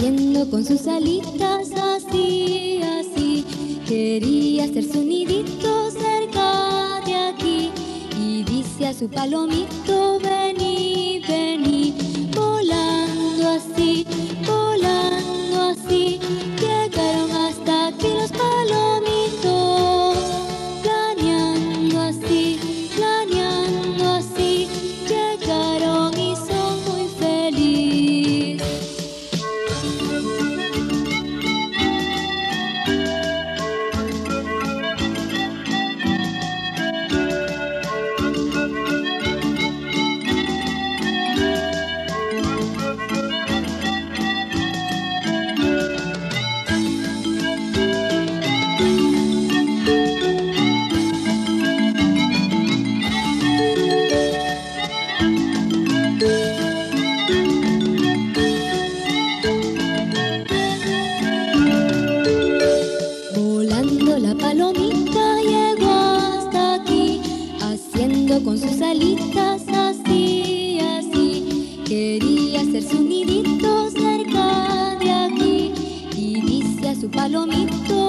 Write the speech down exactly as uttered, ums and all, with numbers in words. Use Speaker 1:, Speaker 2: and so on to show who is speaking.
Speaker 1: haciendo con sus alitas así, así. Quería hacer su nidito cerca de aquí y dice a su palomito, vení, vení. Volando así, volando así, llegaron hasta aquí los palomitos. Planeando así, planeando así, llegaron y son muy felices. Volando la palomita llegó hasta aquí, haciendo con sus alitas así, así. Quería hacer su nidito cerca de aquí y dice a su palomito,